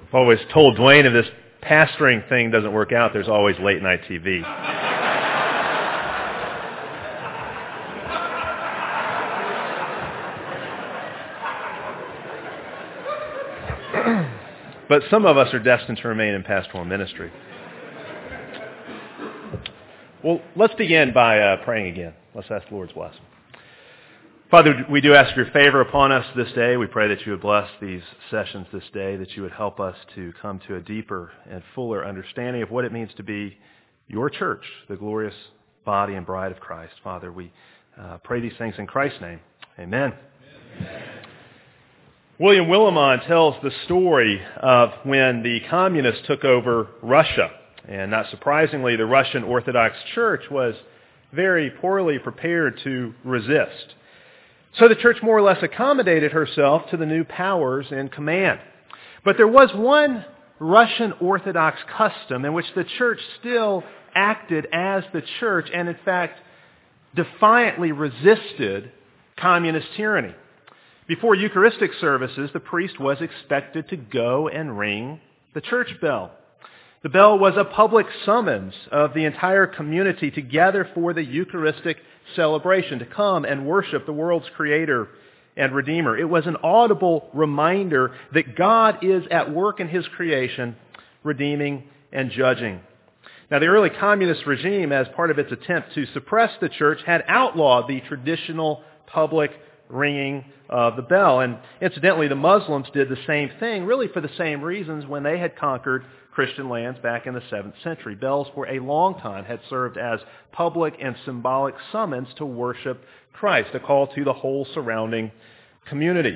I've always told Dwayne if this pastoring thing doesn't work out, there's always late night TV. But some of us are destined to remain in pastoral ministry. Well, let's begin by praying again. Let's ask the Lord's blessing. Father, we do ask your favor upon us this day. We pray that you would bless these sessions this day, that you would help us to come to a deeper and fuller understanding of what it means to be your church, the glorious body and bride of Christ. Father, we pray these things in Christ's name. Amen. Amen. William Willimon tells the story of when the communists took over Russia. And not surprisingly, the Russian Orthodox Church was very poorly prepared to resist. So the church more or less accommodated herself to the new powers in command. But there was one Russian Orthodox custom in which the church still acted as the church and in fact defiantly resisted communist tyranny. Before Eucharistic services, the priest was expected to go and ring the church bell. The bell was a public summons of the entire community to gather for the Eucharistic celebration, to come and worship the world's Creator and Redeemer. It was an audible reminder that God is at work in His creation, redeeming and judging. Now, the early communist regime, as part of its attempt to suppress the church, had outlawed the traditional public ringing of the bell. And incidentally, the Muslims did the same thing, really for the same reasons when they had conquered Christian lands back in the 7th century. Bells for a long time had served as public and symbolic summons to worship Christ, a call to the whole surrounding community.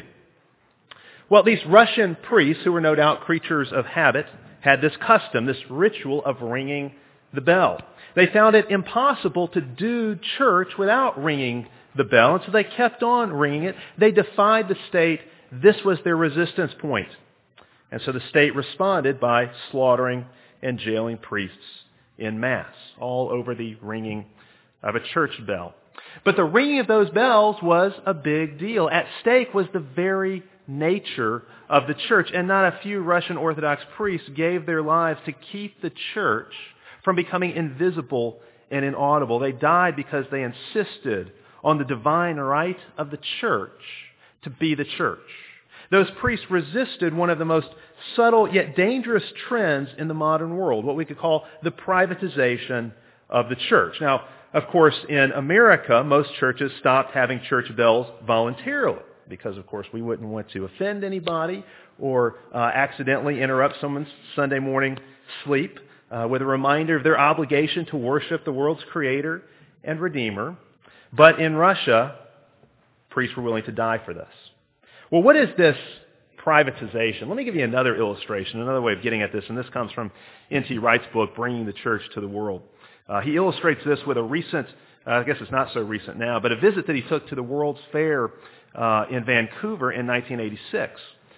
Well, these Russian priests, who were no doubt creatures of habit, had this custom, this ritual of ringing the bell. They found it impossible to do church without ringing the bell, and so they kept on ringing it. They defied the state. This was their resistance point. And so the state responded by slaughtering and jailing priests en masse, all over the ringing of a church bell. But the ringing of those bells was a big deal. At stake was the very nature of the church, and not a few Russian Orthodox priests gave their lives to keep the church from becoming invisible and inaudible. They died because they insisted on the divine right of the church to be the church. Those priests resisted one of the most subtle yet dangerous trends in the modern world, what we could call the privatization of the church. Now, of course, in America, most churches stopped having church bells voluntarily because, of course, we wouldn't want to offend anybody or accidentally interrupt someone's Sunday morning sleep with a reminder of their obligation to worship the world's Creator and Redeemer. But in Russia, priests were willing to die for this. Well, what is this privatization? Let me give you another illustration, another way of getting at this, and this comes from N.T. Wright's book, Bringing the Church to the World. He illustrates this with a recent, I guess it's not so recent now, but a visit that he took to the World's Fair in Vancouver in 1986.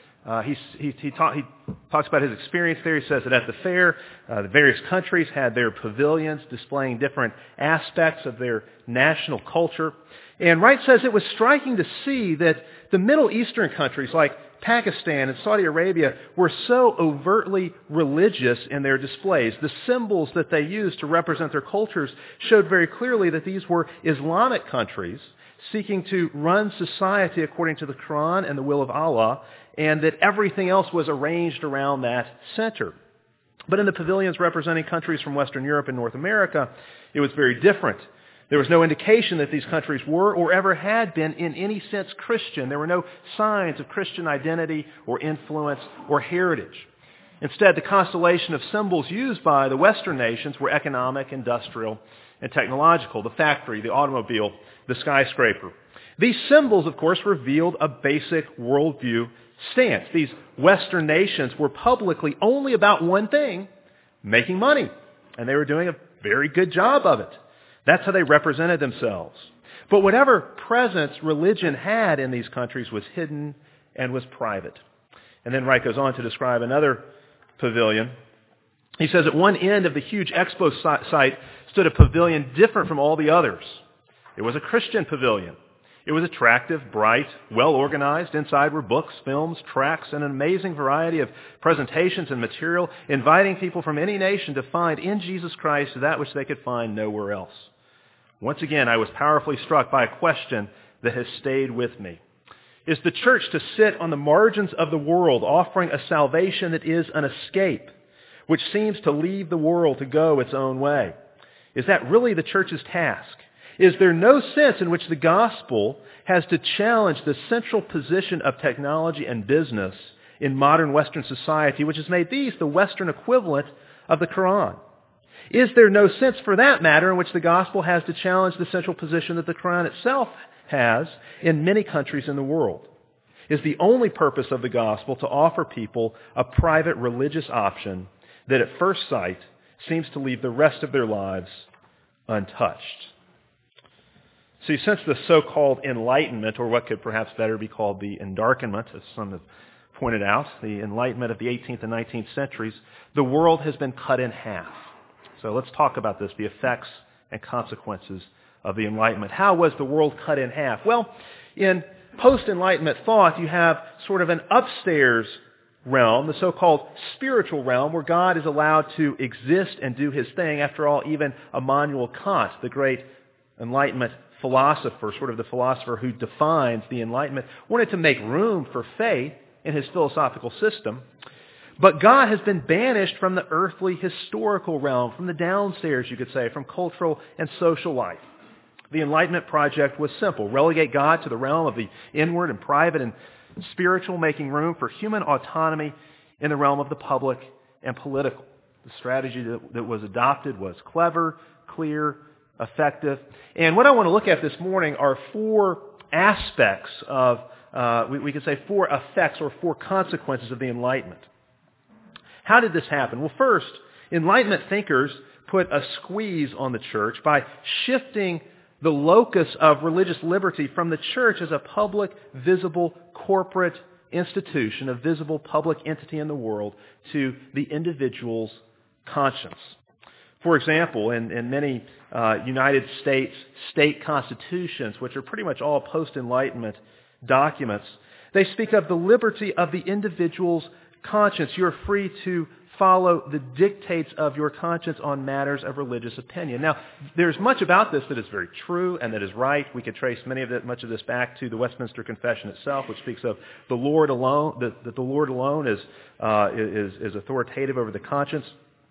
He talks about his experience there. He says that at the fair, the various countries had their pavilions displaying different aspects of their national culture. And Wright says it was striking to see that the Middle Eastern countries like Pakistan and Saudi Arabia were so overtly religious in their displays. The symbols that they used to represent their cultures showed very clearly that these were Islamic countries seeking to run society according to the Quran and the will of Allah, and that everything else was arranged around that center. But in the pavilions representing countries from Western Europe and North America, it was very different. There was no indication that these countries were or ever had been in any sense Christian. There were no signs of Christian identity or influence or heritage. Instead, the constellation of symbols used by the Western nations were economic, industrial, and technological. The factory, the automobile, the skyscraper. These symbols, of course, revealed a basic worldview stance. These Western nations were publicly only about one thing, making money. And they were doing a very good job of it. That's how they represented themselves. But whatever presence religion had in these countries was hidden and was private. And then Wright goes on to describe another pavilion. He says at one end of the huge expo site stood a pavilion different from all the others. It was a Christian pavilion. It was attractive, bright, well-organized. Inside were books, films, tracts, and an amazing variety of presentations and material, inviting people from any nation to find in Jesus Christ that which they could find nowhere else. Once again, I was powerfully struck by a question that has stayed with me. Is the church to sit on the margins of the world, offering a salvation that is an escape, which seems to leave the world to go its own way? Is that really the church's task? Is there no sense in which the gospel has to challenge the central position of technology and business in modern Western society, which has made these the Western equivalent of the Quran? Is there no sense, for that matter, in which the gospel has to challenge the central position that the Quran itself has in many countries in the world? Is the only purpose of the gospel to offer people a private religious option that at first sight seems to leave the rest of their lives untouched? See, since the so-called Enlightenment, or what could perhaps better be called the Endarkenment, as some have pointed out, the Enlightenment of the 18th and 19th centuries, the world has been cut in half. So let's talk about this, the effects and consequences of the Enlightenment. How was the world cut in half? Well, in post-Enlightenment thought, you have sort of an upstairs realm, the so-called spiritual realm, where God is allowed to exist and do his thing. After all, even Immanuel Kant, the great Enlightenment philosopher, sort of the philosopher who defines the Enlightenment, wanted to make room for faith in his philosophical system. But God has been banished from the earthly historical realm, from the downstairs, you could say, from cultural and social life. The Enlightenment project was simple: relegate God to the realm of the inward and private and spiritual, making room for human autonomy in the realm of the public and political. The strategy that was adopted was clever, clear, effective. And what I want to look at this morning are four aspects of, we could say four effects or four consequences of the Enlightenment. How did this happen? Well, first, Enlightenment thinkers put a squeeze on the church by shifting the locus of religious liberty from the church as a public, visible, corporate institution, a visible public entity in the world, to the individual's conscience. For example, in many United States state constitutions, which are pretty much all post-Enlightenment documents, they speak of the liberty of the individual's conscience. You're free to follow the dictates of your conscience on matters of religious opinion. Now, there's much about this that is very true and that is right. We could trace much of this back to the Westminster Confession itself, which speaks of the Lord alone, that the Lord alone is authoritative over the conscience.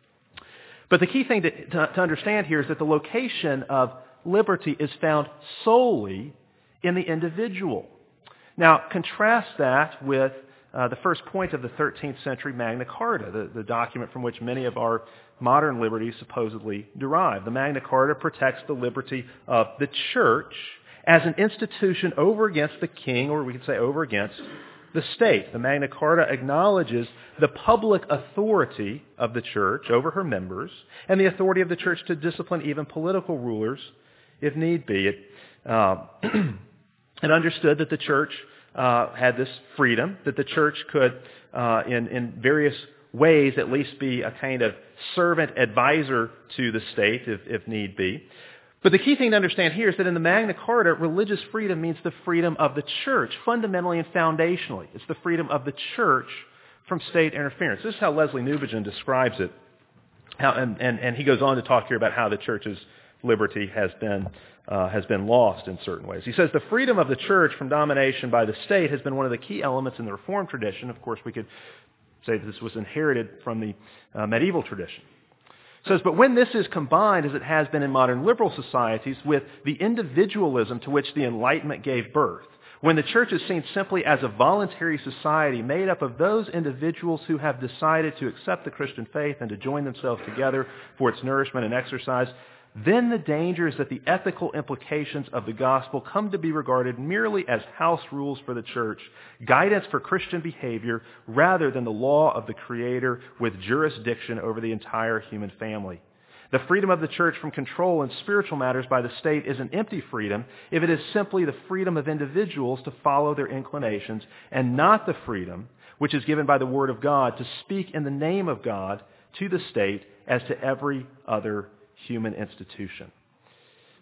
But the key thing to understand here is that the location of liberty is found solely in the individual. Now, contrast that with the first point of the 13th century Magna Carta, the document from which many of our modern liberties supposedly derive. The Magna Carta protects the liberty of the church as an institution over against the king, or we could say over against the state. The Magna Carta acknowledges the public authority of the church over her members and the authority of the church to discipline even political rulers if need be. It understood that the church had this freedom, that the church could, in various ways, at least be a kind of servant advisor to the state if need be. But the key thing to understand here is that in the Magna Carta, religious freedom means the freedom of the church, fundamentally and foundationally. It's the freedom of the church from state interference. This is how Leslie Newbigin describes it. And he goes on to talk here about how the church's liberty has been lost in certain ways. He says the freedom of the church from domination by the state has been one of the key elements in the Reformed tradition. Of course, we could say that this was inherited from the medieval tradition. It says, but when this is combined, as it has been in modern liberal societies, with the individualism to which the Enlightenment gave birth, when the church is seen simply as a voluntary society made up of those individuals who have decided to accept the Christian faith and to join themselves together for its nourishment and exercise, then the danger is that the ethical implications of the gospel come to be regarded merely as house rules for the church, guidance for Christian behavior, rather than the law of the Creator with jurisdiction over the entire human family. The freedom of the church from control in spiritual matters by the state is an empty freedom if it is simply the freedom of individuals to follow their inclinations, and not the freedom which is given by the Word of God to speak in the name of God to the state as to every other human institution.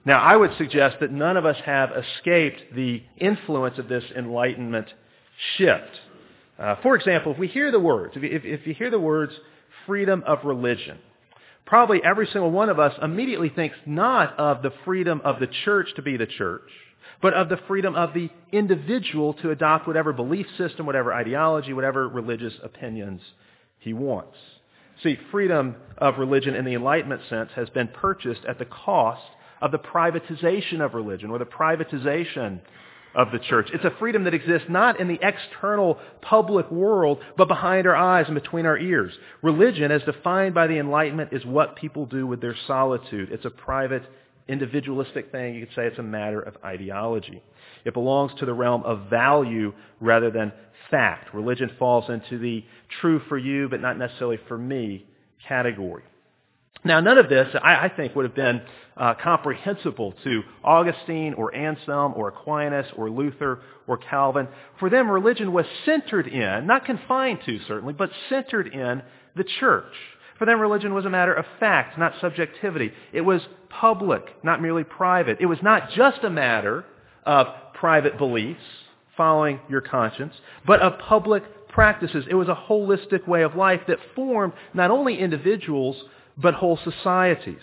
Now, I would suggest that none of us have escaped the influence of this Enlightenment shift. For example, if we hear the words, if you hear the words freedom of religion, probably every single one of us immediately thinks not of the freedom of the church to be the church, but of the freedom of the individual to adopt whatever belief system, whatever ideology, whatever religious opinions he wants. See, freedom of religion in the Enlightenment sense has been purchased at the cost of the privatization of religion or the privatization of the church. It's a freedom that exists not in the external public world, but behind our eyes and between our ears. Religion, as defined by the Enlightenment, is what people do with their solitude. It's a private, individualistic thing. You could say it's a matter of ideology. It belongs to the realm of value rather than fact. Religion falls into the true for you, but not necessarily for me category. Now, none of this, I think, would have been comprehensible to Augustine or Anselm or Aquinas or Luther or Calvin. For them, religion was centered in, not confined to certainly, but centered in the church. For them, religion was a matter of fact, not subjectivity. It was public, not merely private. It was not just a matter of private beliefs, following your conscience, but of public practices. It was a holistic way of life that formed not only individuals, but whole societies.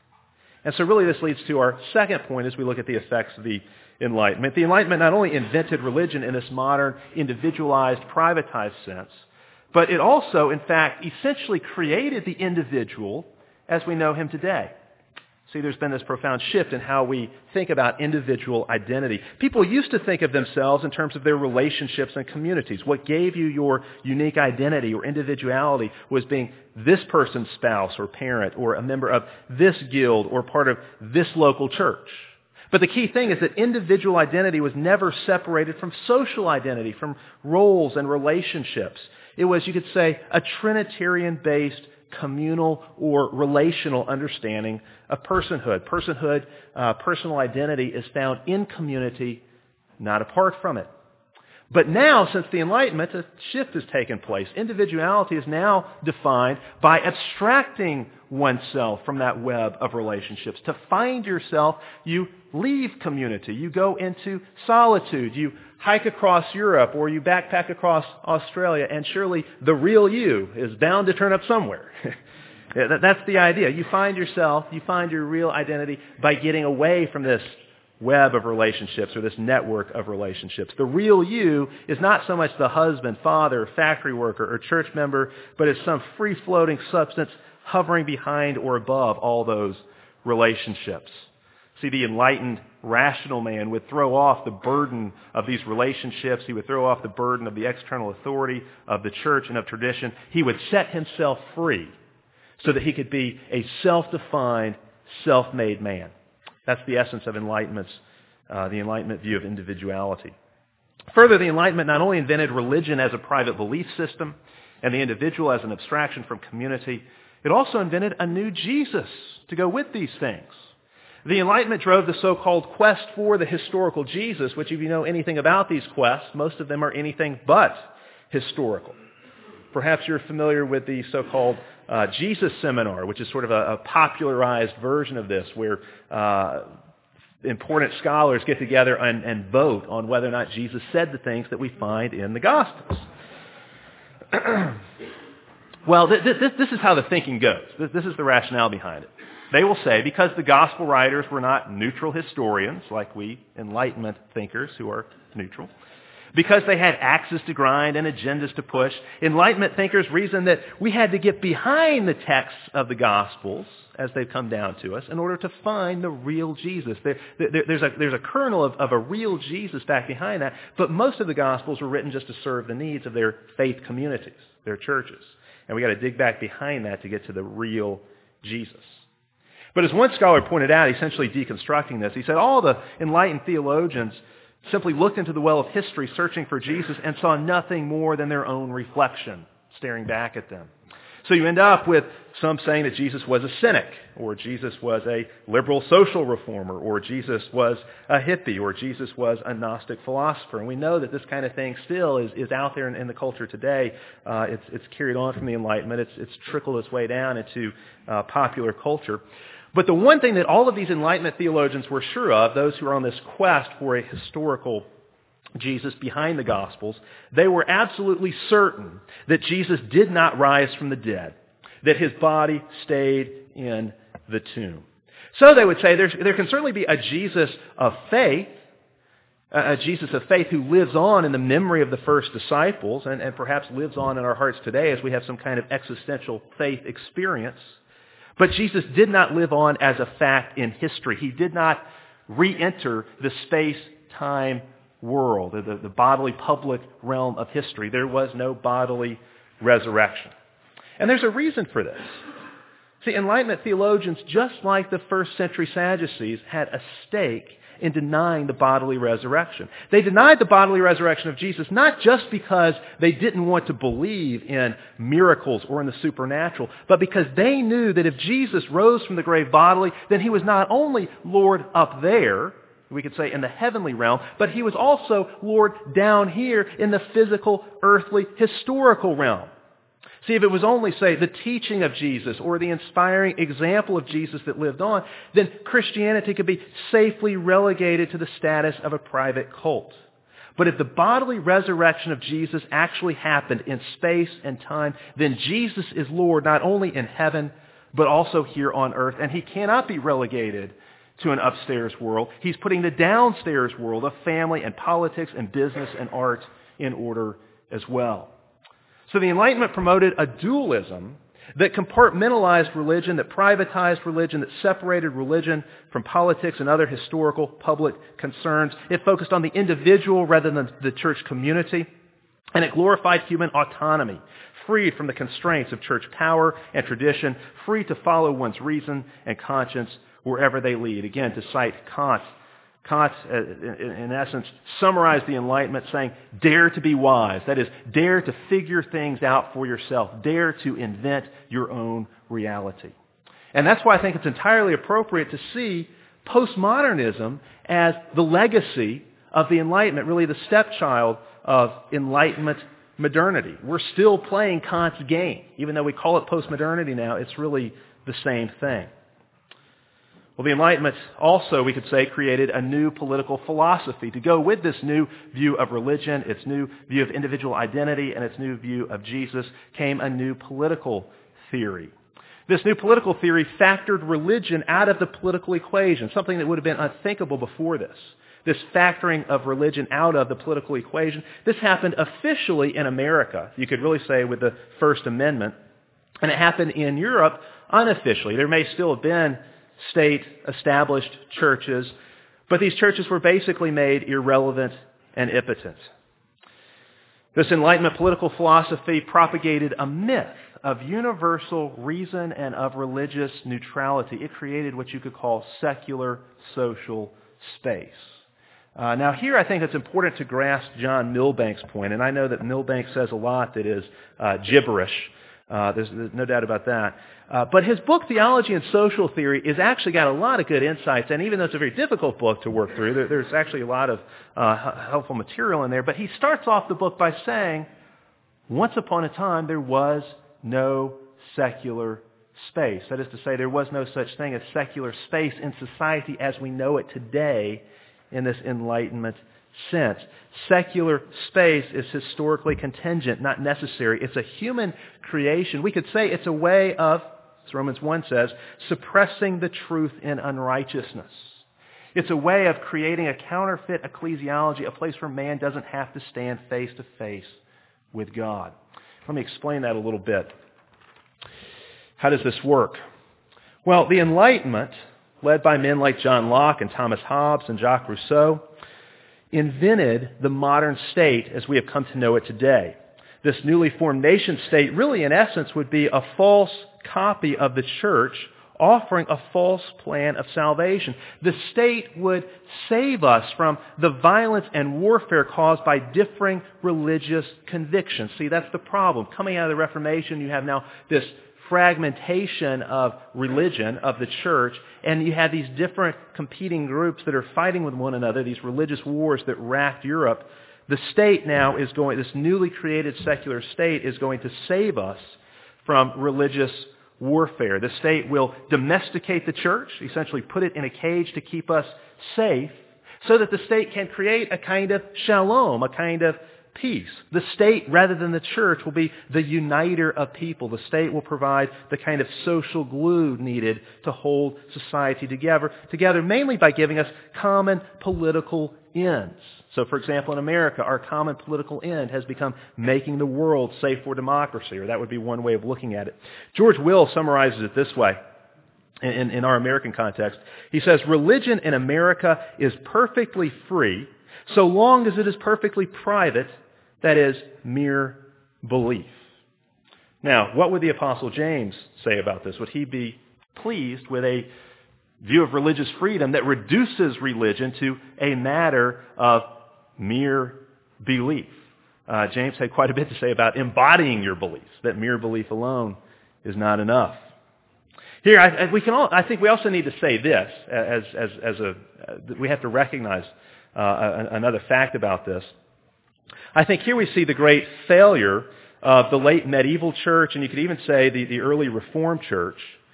And so really this leads to our second point as we look at the effects of the Enlightenment. The Enlightenment not only invented religion in this modern, individualized, privatized sense, but it also, in fact, essentially created the individual as we know him today. See, there's been this profound shift in how we think about individual identity. People used to think of themselves in terms of their relationships and communities. What gave you your unique identity or individuality was being this person's spouse or parent or a member of this guild or part of this local church. But the key thing is that individual identity was never separated from social identity, from roles and relationships. It was, you could say, a Trinitarian-based communal or relational understanding of personhood. Personal identity is found in community, not apart from it. But now, since the Enlightenment, a shift has taken place. Individuality is now defined by abstracting oneself from that web of relationships. To find yourself, you leave community. You go into solitude. You hike across Europe or you backpack across Australia, and surely the real you is bound to turn up somewhere. That's the idea. You find yourself, you find your real identity by getting away from this web of relationships or this network of relationships. The real you is not so much the husband, father, factory worker, or church member, but it's some free-floating substance hovering behind or above all those relationships. See, the enlightened, rational man would throw off the burden of these relationships. He would throw off the burden of the external authority of the church and of tradition. He would set himself free so that he could be a self-defined, self-made man. That's the essence of the Enlightenment view of individuality. Further, the Enlightenment not only invented religion as a private belief system and the individual as an abstraction from community, it also invented a new Jesus to go with these things. The Enlightenment drove the so-called quest for the historical Jesus, which if you know anything about these quests, most of them are anything but historical. Perhaps you're familiar with the so-called Jesus Seminar, which is sort of a popularized version of this, where important scholars get together and vote on whether or not Jesus said the things that we find in the Gospels. Well, this is how the thinking goes. This is the rationale behind it. They will say, because the Gospel writers were not neutral historians, like we Enlightenment thinkers who are neutral, because they had axes to grind and agendas to push, Enlightenment thinkers reasoned that we had to get behind the texts of the Gospels as they've come down to us in order to find the real Jesus. There's a kernel of a real Jesus back behind that, but most of the Gospels were written just to serve the needs of their faith communities, their churches. And we got to dig back behind that to get to the real Jesus. But as one scholar pointed out, essentially deconstructing this, he said all the enlightened theologians simply looked into the well of history searching for Jesus and saw nothing more than their own reflection staring back at them. So you end up with some saying that Jesus was a cynic, or Jesus was a liberal social reformer, or Jesus was a hippie, or Jesus was a Gnostic philosopher. And we know that this kind of thing still is out there in the culture today. It's carried on from the Enlightenment. It's trickled its way down into popular culture. But the one thing that all of these Enlightenment theologians were sure of, those who are on this quest for a historical Jesus behind the Gospels, they were absolutely certain that Jesus did not rise from the dead, that his body stayed in the tomb. So they would say there can certainly be a Jesus of faith, a Jesus of faith who lives on in the memory of the first disciples and perhaps lives on in our hearts today as we have some kind of existential faith experience. But Jesus did not live on as a fact in history. He did not re-enter the space-time world, the bodily public realm of history. There was no bodily resurrection. And there's a reason for this. See, Enlightenment theologians, just like the first century Sadducees, had a stake in denying the bodily resurrection. They denied the bodily resurrection of Jesus not just because they didn't want to believe in miracles or in the supernatural, but because they knew that if Jesus rose from the grave bodily, then he was not only Lord up there, we could say in the heavenly realm, but he was also Lord down here in the physical, earthly, historical realm. See, if it was only, say, the teaching of Jesus or the inspiring example of Jesus that lived on, then Christianity could be safely relegated to the status of a private cult. But if the bodily resurrection of Jesus actually happened in space and time, then Jesus is Lord not only in heaven, but also here on earth. And he cannot be relegated to an upstairs world. He's putting the downstairs world of family and politics and business and art in order as well. So the Enlightenment promoted a dualism that compartmentalized religion, that privatized religion, that separated religion from politics and other historical public concerns. It focused on the individual rather than the church community. And it glorified human autonomy, freed from the constraints of church power and tradition, free to follow one's reason and conscience wherever they lead. Again, to cite Kant, in essence, summarized the Enlightenment saying, dare to be wise. That is, dare to figure things out for yourself. Dare to invent your own reality. And that's why I think it's entirely appropriate to see postmodernism as the legacy of the Enlightenment, really the stepchild of Enlightenment modernity. We're still playing Kant's game. Even though we call it postmodernity now, it's really the same thing. Well, the Enlightenment also, we could say, created a new political philosophy to go with this new view of religion, its new view of individual identity, and its new view of Jesus came a new political theory. This new political theory factored religion out of the political equation, something that would have been unthinkable before this. This factoring of religion out of the political equation. This happened officially in America, you could really say, with the First Amendment. And it happened in Europe unofficially. There may still have been state-established churches, but these churches were basically made irrelevant and impotent. This Enlightenment political philosophy propagated a myth of universal reason and of religious neutrality. It created what you could call secular social space. Now here I think it's important to grasp John Milbank's point, and I know that Milbank says a lot that is gibberish. There's no doubt about that. But his book, Theology and Social Theory, has actually got a lot of good insights, and even though it's a very difficult book to work through, there's actually a lot of helpful material in there. But he starts off the book by saying, once upon a time there was no secular space. That is to say, there was no such thing as secular space in society as we know it today in this Enlightenment sense. Secular space is historically contingent, not necessary. It's a human creation. We could say it's a way of, as Romans 1 says, suppressing the truth in unrighteousness. It's a way of creating a counterfeit ecclesiology, a place where man doesn't have to stand face to face with God. Let me explain that a little bit. How does this work? Well, the Enlightenment, led by men like John Locke and Thomas Hobbes and Jacques Rousseau, invented the modern state as we have come to know it today. This newly formed nation state really, in essence, would be a false copy of the church offering a false plan of salvation. The state would save us from the violence and warfare caused by differing religious convictions. See, that's the problem. Coming out of the Reformation, you have now this fragmentation of religion, of the church, and you have these different competing groups that are fighting with one another, these religious wars that racked Europe. The state now is going, this newly created secular state is going to save us from religious warfare. The state will domesticate the church, essentially put it in a cage to keep us safe, so that the state can create a kind of shalom, a kind of peace. The state, rather than the church, will be the uniter of people. The state will provide the kind of social glue needed to hold society together, mainly by giving us common political ends. So, for example, in America, our common political end has become making the world safe for democracy, or that would be one way of looking at it. George Will summarizes it this way in our American context. He says, religion in America is perfectly free so long as it is perfectly private, that is, mere belief. Now, what would the Apostle James say about this? Would he be pleased with a view of religious freedom that reduces religion to a matter of mere belief? James had quite a bit to say about embodying your beliefs, that mere belief alone is not enough. Here, I think we also need to say this, we have to recognize another fact about this. I think here we see the great failure of the late medieval church, and you could even say the early Reformed church,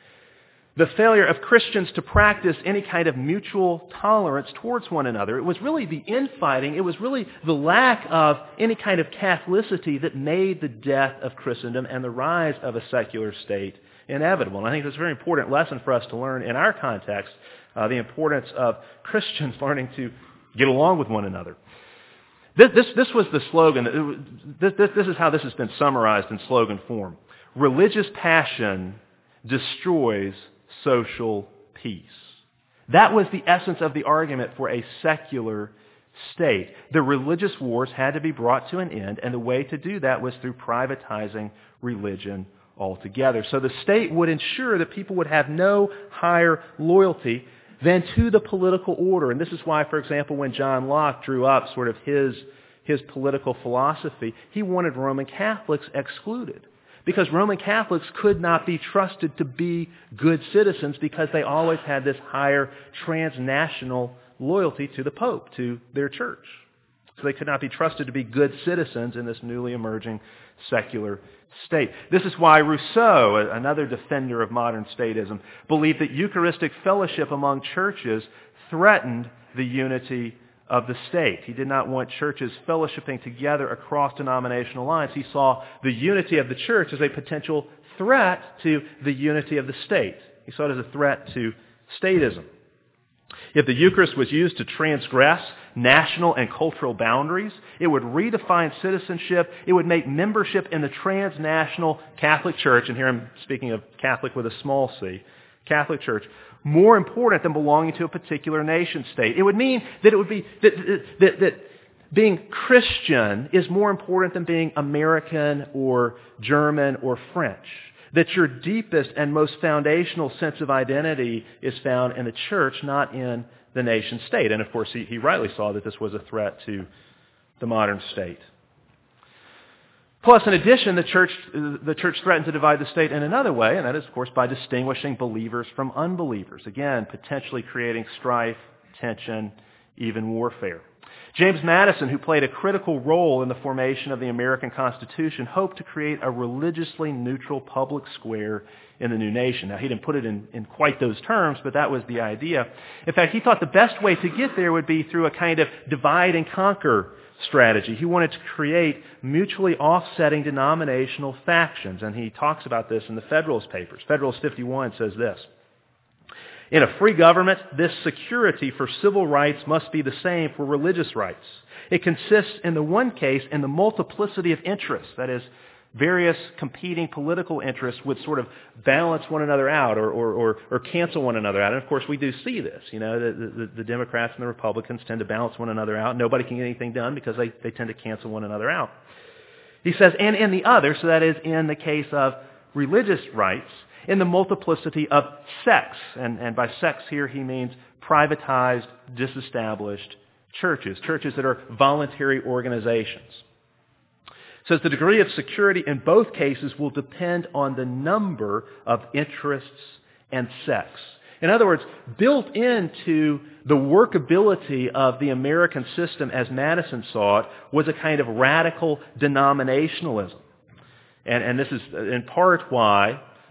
the failure of Christians to practice any kind of mutual tolerance towards one another. It was really the infighting, it was really the lack of any kind of Catholicity that made the death of Christendom and the rise of a secular state inevitable. And I think that's a very important lesson for us to learn in our context, the importance of Christians learning to get along with one another. This was the slogan. This is how this has been summarized in slogan form. Religious passion destroys social peace. That was the essence of the argument for a secular state. The religious wars had to be brought to an end, and the way to do that was through privatizing religion altogether. So the state would ensure that people would have no higher loyalty than to the political order. And this is why, for example, when John Locke drew up sort of his political philosophy, he wanted Roman Catholics excluded. Because Roman Catholics could not be trusted to be good citizens because they always had this higher transnational loyalty to the Pope, to their church. So they could not be trusted to be good citizens in this newly emerging secular state. This is why Rousseau, another defender of modern statism, believed that Eucharistic fellowship among churches threatened the unity of the state. He did not want churches fellowshipping together across denominational lines. He saw the unity of the church as a potential threat to the unity of the state. He saw it as a threat to statism. If the Eucharist was used to transgress national and cultural boundaries, it would redefine citizenship. It would make membership in the transnational Catholic Church, and here I'm speaking of Catholic with a small c, Catholic Church, more important than belonging to a particular nation state. It would mean that it would be that being Christian is more important than being American or German or French. That your deepest and most foundational sense of identity is found in the church, not in the nation state. And of course, he rightly saw that this was a threat to the modern state. Plus, in addition, the church threatened to divide the state in another way, and that is, of course, by distinguishing believers from unbelievers. Again, potentially creating strife, tension, even warfare. James Madison, who played a critical role in the formation of the American Constitution, hoped to create a religiously neutral public square in the new nation. Now, he didn't put it in quite those terms, but that was the idea. In fact, he thought the best way to get there would be through a kind of divide and conquer strategy. He wanted to create mutually offsetting denominational factions, and he talks about this in the Federalist Papers. Federalist 51 says this: in a free government, this security for civil rights must be the same for religious rights. It consists in the one case in the multiplicity of interests, that is, various competing political interests would sort of balance one another out or cancel one another out. And of course, we do see this. You know, the Democrats and the Republicans tend to balance one another out. Nobody can get anything done because they tend to cancel one another out. He says, and in the other, so that is in the case of religious rights, in the multiplicity of sects. And by sects here he means privatized, disestablished churches that are voluntary organizations. Says the degree of security in both cases will depend on the number of interests and sects. In other words, built into the workability of the American system as Madison saw it was a kind of radical denominationalism. And this is in part why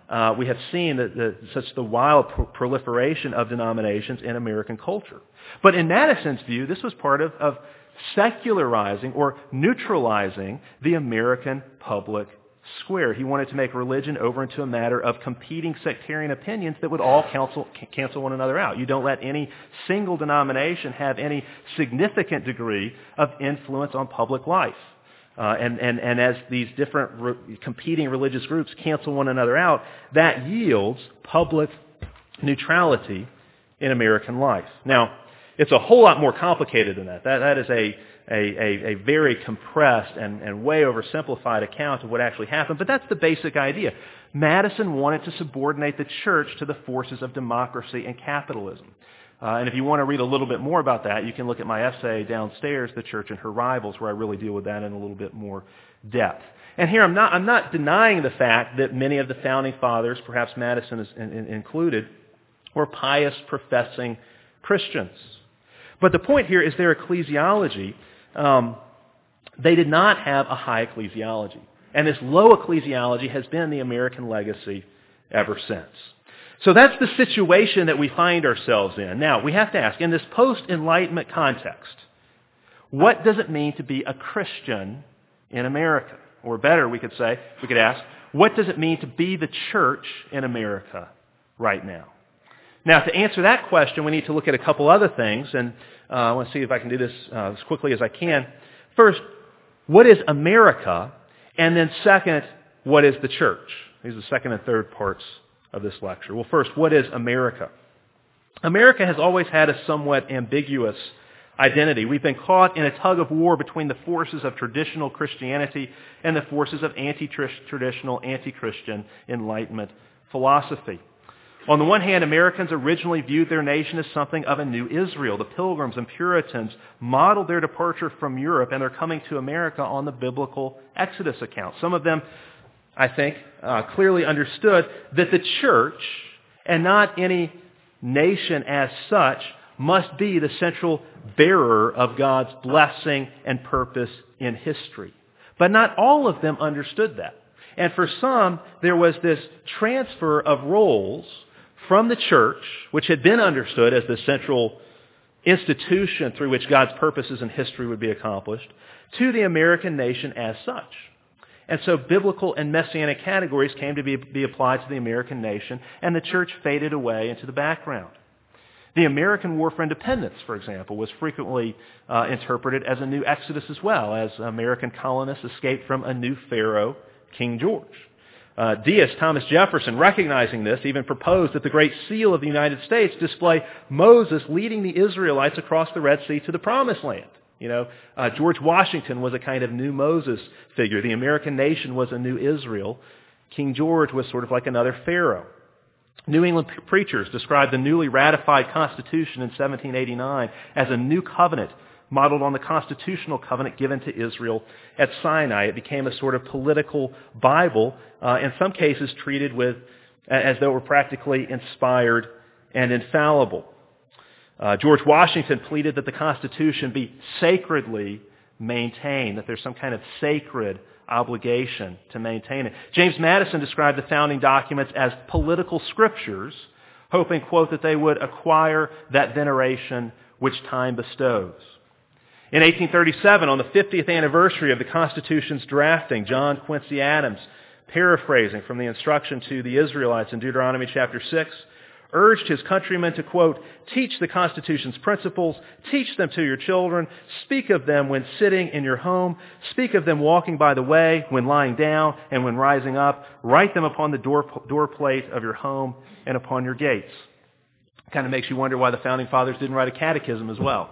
we have seen such the wild proliferation of denominations in American culture. But in Madison's view, this was part of secularizing or neutralizing the American public square. He wanted to make religion over into a matter of competing sectarian opinions that would all cancel one another out. You don't let any single denomination have any significant degree of influence on public life. And as these different competing religious groups cancel one another out, that yields public neutrality in American life. Now, it's a whole lot more complicated than that. That is a very compressed and way oversimplified account of what actually happened, but that's the basic idea. Madison wanted to subordinate the church to the forces of democracy and capitalism. And if you want to read a little bit more about that, you can look at my essay downstairs, The Church and Her Rivals, where I really deal with that in a little bit more depth. And here I'm not denying the fact that many of the founding fathers, perhaps Madison is included, were pious, professing Christians. But the point here is their ecclesiology. They did not have a high ecclesiology. And this low ecclesiology has been the American legacy ever since. So that's the situation that we find ourselves in. Now, we have to ask, in this post-Enlightenment context, what does it mean to be a Christian in America? Or better, we could ask, what does it mean to be the church in America right now? Now, to answer that question, we need to look at a couple other things, and I want to see if I can do this as quickly as I can. First, what is America? And then second, what is the church? These are the second and third parts of this lecture. Well, first, what is America? America has always had a somewhat ambiguous identity. We've been caught in a tug of war between the forces of traditional Christianity and the forces of anti-traditional, anti-Christian Enlightenment philosophy. On the one hand, Americans originally viewed their nation as something of a new Israel. The Pilgrims and Puritans modeled their departure from Europe and their coming to America on the biblical Exodus account. Some of them, I think, clearly understood that the church, and not any nation as such, must be the central bearer of God's blessing and purpose in history. But not all of them understood that. And for some, there was this transfer of roles from the church, which had been understood as the central institution through which God's purposes in history would be accomplished, to the American nation as such. And so biblical and messianic categories came to be applied to the American nation, and the church faded away into the background. The American War for Independence, for example, was frequently interpreted as a new Exodus as well, as American colonists escaped from a new Pharaoh, King George. Deist Thomas Jefferson, recognizing this, even proposed that the Great Seal of the United States display Moses leading the Israelites across the Red Sea to the Promised Land. George Washington was a kind of new Moses figure. The American nation was a new Israel. King George was sort of like another Pharaoh. New England preachers described the newly ratified Constitution in 1789 as a new covenant modeled on the constitutional covenant given to Israel at Sinai. It became a sort of political Bible, in some cases treated as though it were practically inspired and infallible. George Washington pleaded that the Constitution be sacredly maintained, that there's some kind of sacred obligation to maintain it. James Madison described the founding documents as political scriptures, hoping, quote, that they would acquire that veneration which time bestows. In 1837, on the 50th anniversary of the Constitution's drafting, John Quincy Adams, paraphrasing from the instruction to the Israelites in Deuteronomy chapter 6, urged his countrymen to, quote, teach the Constitution's principles, teach them to your children, speak of them when sitting in your home, speak of them walking by the way, when lying down, and when rising up, write them upon the doorplate of your home and upon your gates. Kind of makes you wonder why the Founding Fathers didn't write a catechism as well.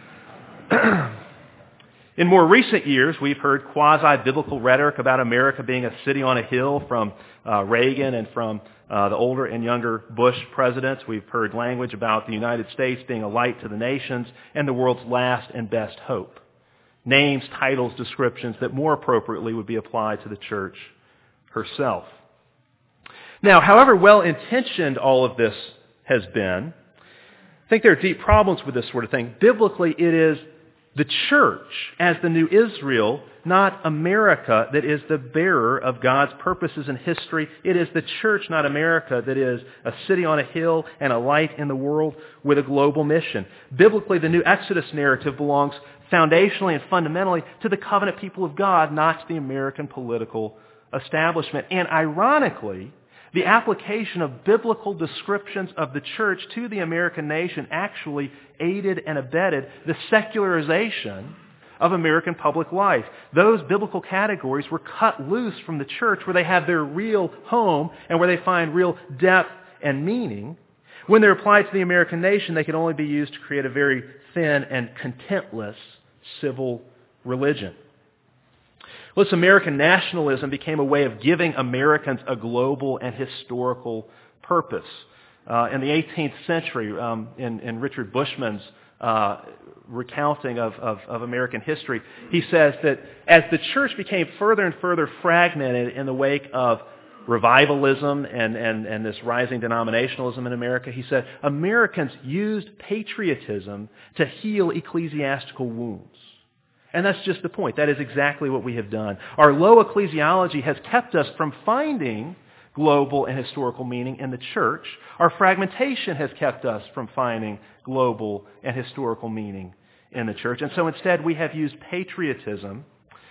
In more recent years, we've heard quasi-biblical rhetoric about America being a city on a hill from Reagan and from the older and younger Bush presidents. We've heard language about the United States being a light to the nations and the world's last and best hope. Names, titles, descriptions that more appropriately would be applied to the church herself. Now, however well-intentioned all of this has been, I think there are deep problems with this sort of thing. Biblically, it is the church as the new Israel, not America, that is the bearer of God's purposes in history. It is the church, not America, that is a city on a hill and a light in the world with a global mission. Biblically, the new Exodus narrative belongs foundationally and fundamentally to the covenant people of God, not to the American political establishment. And ironically, the application of biblical descriptions of the church to the American nation actually aided and abetted the secularization of American public life. Those biblical categories were cut loose from the church where they have their real home and where they find real depth and meaning. When they're applied to the American nation, they can only be used to create a very thin and contentless civil religion. This American nationalism became a way of giving Americans a global and historical purpose. In the 18th century, in Richard Bushman's recounting of American history, he says that as the church became further and further fragmented in the wake of revivalism and this rising denominationalism in America, he said, Americans used patriotism to heal ecclesiastical wounds. And that's just the point. That is exactly what we have done. Our low ecclesiology has kept us from finding global and historical meaning in the church. Our fragmentation has kept us from finding global and historical meaning in the church. And so instead we have used patriotism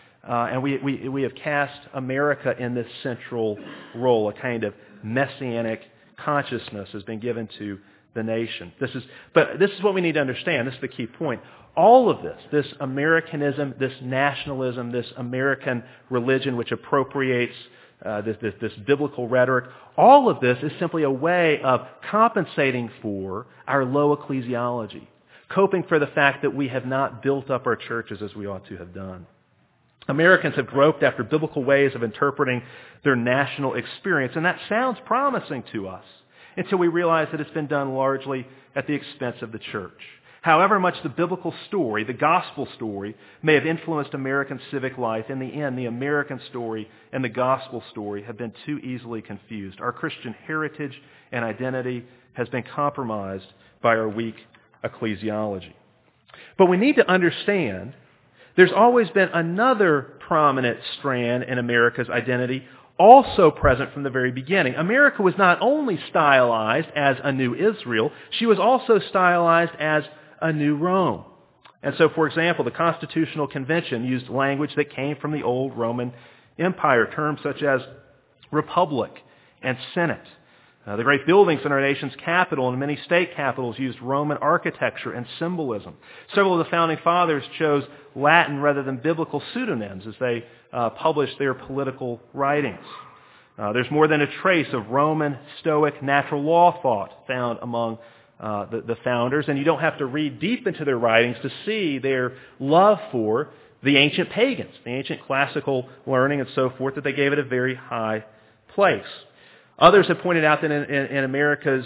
and we have cast America in this central role. A kind of messianic consciousness has been given to the nation. But this is what we need to understand. This is the key point. All of this Americanism, this nationalism, this American religion which appropriates this biblical rhetoric, all of this is simply a way of compensating for our low ecclesiology, coping for the fact that we have not built up our churches as we ought to have done. Americans have groped after biblical ways of interpreting their national experience, and that sounds promising to us until we realize that it's been done largely at the expense of the church. However much the biblical story, the gospel story, may have influenced American civic life, in the end, the American story and the gospel story have been too easily confused. Our Christian heritage and identity has been compromised by our weak ecclesiology. But we need to understand there's always been another prominent strand in America's identity, also present from the very beginning. America was not only stylized as a new Israel, she was also stylized as a new Rome. And so, for example, the Constitutional Convention used language that came from the old Roman Empire, terms such as republic and senate. The great buildings in our nation's capital and many state capitals used Roman architecture and symbolism. Several of the founding fathers chose Latin rather than biblical pseudonyms as they published their political writings. There's more than a trace of Roman, Stoic, natural law thought found among the founders, and you don't have to read deep into their writings to see their love for the ancient pagans, the ancient classical learning and so forth, that they gave it a very high place. Others have pointed out that in America's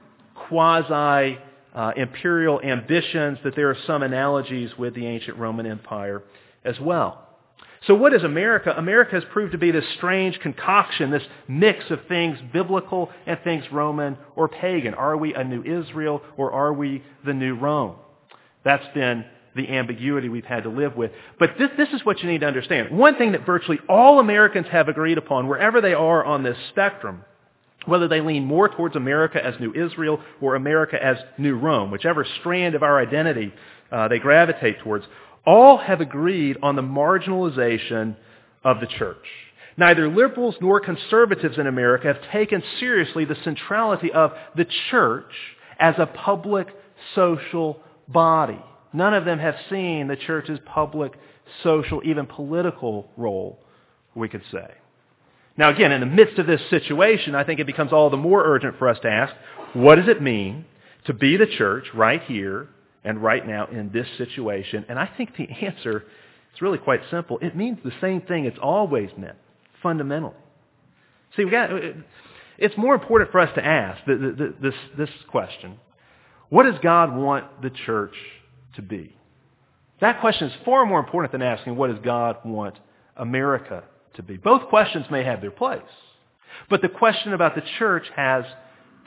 quasi-imperial ambitions that there are some analogies with the ancient Roman Empire as well. So what is America? America has proved to be this strange concoction, this mix of things biblical and things Roman or pagan. Are we a new Israel or are we the new Rome? That's been the ambiguity we've had to live with. But this is what you need to understand. One thing that virtually all Americans have agreed upon, wherever they are on this spectrum, whether they lean more towards America as New Israel or America as New Rome, whichever strand of our identity they gravitate towards, all have agreed on the marginalization of the church. Neither liberals nor conservatives in America have taken seriously the centrality of the church as a public social body. None of them have seen the church's public, social, even political role, we could say. Now again, in the midst of this situation, I think it becomes all the more urgent for us to ask, what does it mean to be the church right here and right now in this situation? And I think the answer is really quite simple. It means the same thing it's always meant, fundamentally. See, it's more important for us to ask this question. What does God want the church to be? That question is far more important than asking, what does God want America to be? Both questions may have their place. But the question about the church has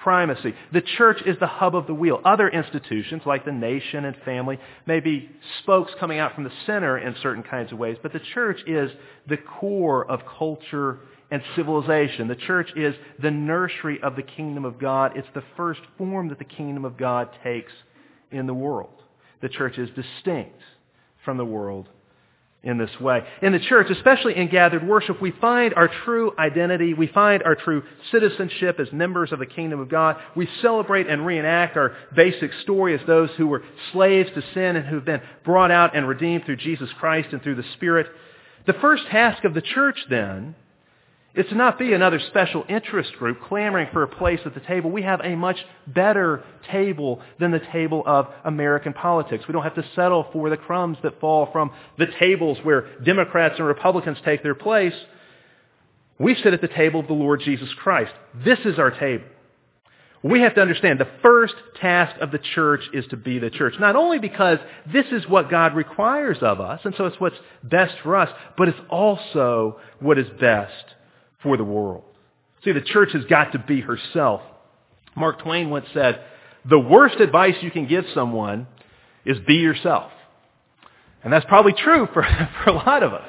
primacy. The church is the hub of the wheel. Other institutions, like the nation and family, may be spokes coming out from the center in certain kinds of ways, but the church is the core of culture and civilization. The church is the nursery of the kingdom of God. It's the first form that the kingdom of God takes in the world. The church is distinct from the world in this way. In the church, especially in gathered worship, we find our true identity. We find our true citizenship as members of the kingdom of God. We celebrate and reenact our basic story as those who were slaves to sin and who've been brought out and redeemed through Jesus Christ and through the Spirit. The first task of the church, then, is to not be another special interest group clamoring for a place at the table. We have a much better table than the table of American politics. We don't have to settle for the crumbs that fall from the tables where Democrats and Republicans take their place. We sit at the table of the Lord Jesus Christ. This is our table. We have to understand the first task of the church is to be the church. Not only because this is what God requires of us, and so it's what's best for us, but it's also what is best for the world. See, the church has got to be herself. Mark Twain once said, the worst advice you can give someone is be yourself. And that's probably true for a lot of us.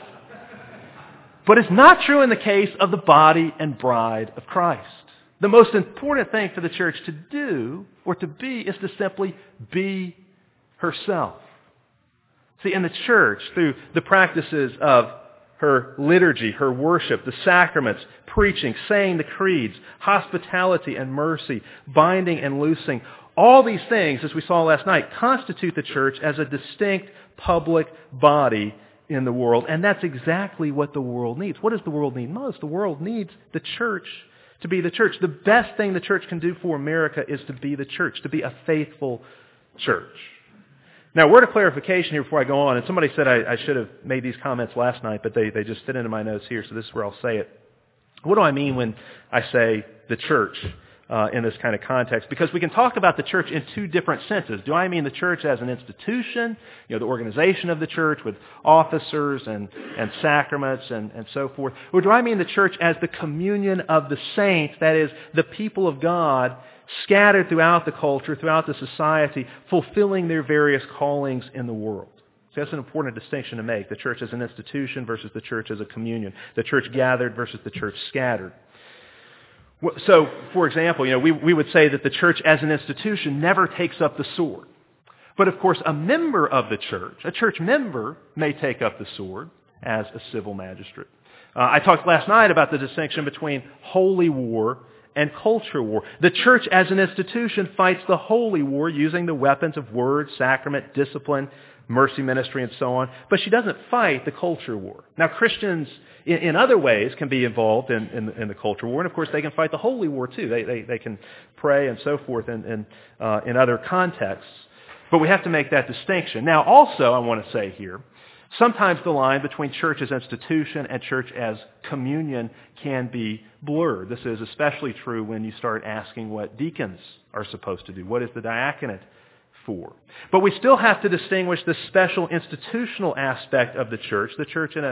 But it's not true in the case of the body and bride of Christ. The most important thing for the church to do or to be is to simply be herself. See, in the church, through the practices of her liturgy, her worship, the sacraments, preaching, saying the creeds, hospitality and mercy, binding and loosing. All these things, as we saw last night, constitute the church as a distinct public body in the world. And that's exactly what the world needs. What does the world need most? The world needs the church to be the church. The best thing the church can do for America is to be the church, to be a faithful church. Now, a word of clarification here before I go on, and somebody said I should have made these comments last night, but they just fit into my notes here, so this is where I'll say it. What do I mean when I say the church in this kind of context? Because we can talk about the church in two different senses. Do I mean the church as an institution, the organization of the church with officers and sacraments and so forth? Or do I mean the church as the communion of the saints, that is, the people of God scattered throughout the culture, throughout the society, fulfilling their various callings in the world? So that's an important distinction to make, the church as an institution versus the church as a communion, the church gathered versus the church scattered. So, for example, we would say that the church as an institution never takes up the sword. But of course, a member of the church, a church member, may take up the sword as a civil magistrate. I talked last night about the distinction between holy war and culture war. The church as an institution fights the holy war using the weapons of word, sacrament, discipline, mercy ministry, and so on. But she doesn't fight the culture war. Now, Christians in other ways can be involved in the culture war, and of course they can fight the holy war too. They can pray and so forth in other contexts. But we have to make that distinction. Now, also, I want to say here, sometimes the line between church as institution and church as communion can be blurred. This is especially true when you start asking what deacons are supposed to do. What is the diaconate for? But we still have to distinguish the special institutional aspect of the church in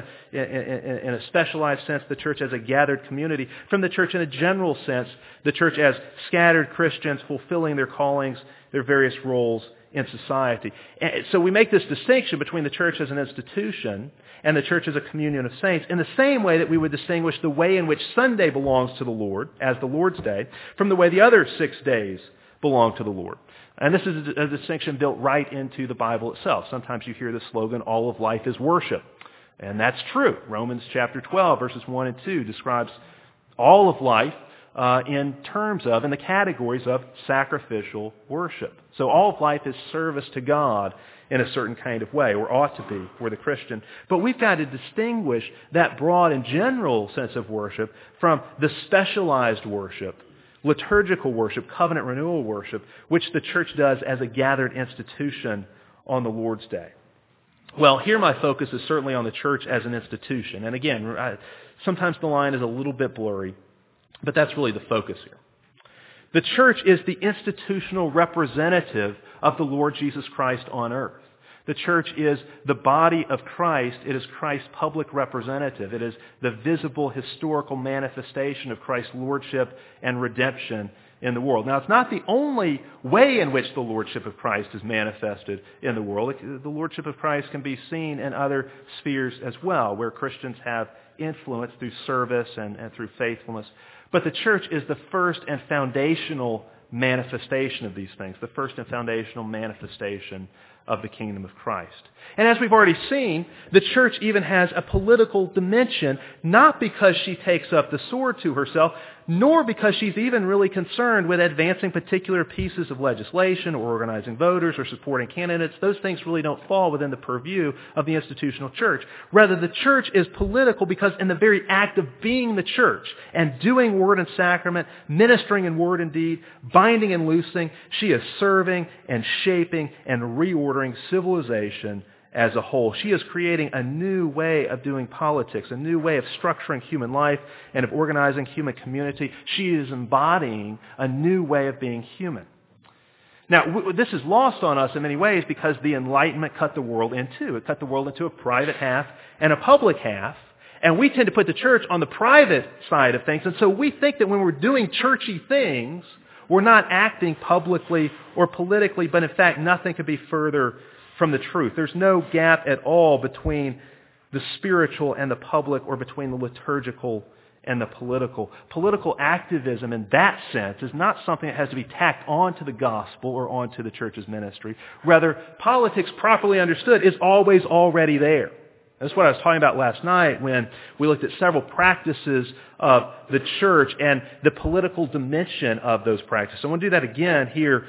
a specialized sense, the church as a gathered community, from the church in a general sense, the church as scattered Christians fulfilling their callings, their various roles in society. So we make this distinction between the church as an institution and the church as a communion of saints in the same way that we would distinguish the way in which Sunday belongs to the Lord as the Lord's Day from the way the other 6 days belong to the Lord. And this is a distinction built right into the Bible itself. Sometimes you hear the slogan, all of life is worship. And that's true. Romans chapter 12, verses 1 and 2 describes all of life in terms of, in the categories of sacrificial worship. So all of life is service to God in a certain kind of way, or ought to be for the Christian. But we've got to distinguish that broad and general sense of worship from the specialized worship, liturgical worship, covenant renewal worship, which the church does as a gathered institution on the Lord's Day. Well, here my focus is certainly on the church as an institution. And again, sometimes the line is a little bit blurry, but that's really the focus here. The church is the institutional representative of the Lord Jesus Christ on earth. The church is the body of Christ. It is Christ's public representative. It is the visible historical manifestation of Christ's lordship and redemption in the world. Now, it's not the only way in which the lordship of Christ is manifested in the world. The lordship of Christ can be seen in other spheres as well, where Christians have influence through service and through faithfulness. But the church is the first and foundational manifestation of these things, the first and foundational manifestation of the kingdom of Christ. And as we've already seen, the church even has a political dimension, not because she takes up the sword to herself, nor because she's even really concerned with advancing particular pieces of legislation or organizing voters or supporting candidates. Those things really don't fall within the purview of the institutional church. Rather, the church is political because in the very act of being the church and doing word and sacrament, ministering in word and deed, binding and loosing, she is serving and shaping and reordering civilization as a whole. She is creating a new way of doing politics, a new way of structuring human life and of organizing human community. She is embodying a new way of being human. Now, this is lost on us in many ways because the Enlightenment cut the world in two. It cut the world into a private half and a public half. And we tend to put the church on the private side of things. And so we think that when we're doing churchy things, we're not acting publicly or politically, but in fact, nothing could be further from the truth. There's no gap at all between the spiritual and the public or between the liturgical and the political. Political activism in that sense is not something that has to be tacked onto the gospel or onto the church's ministry. Rather, politics properly understood is always already there. That's what I was talking about last night when we looked at several practices of the church and the political dimension of those practices. So I want to do that again here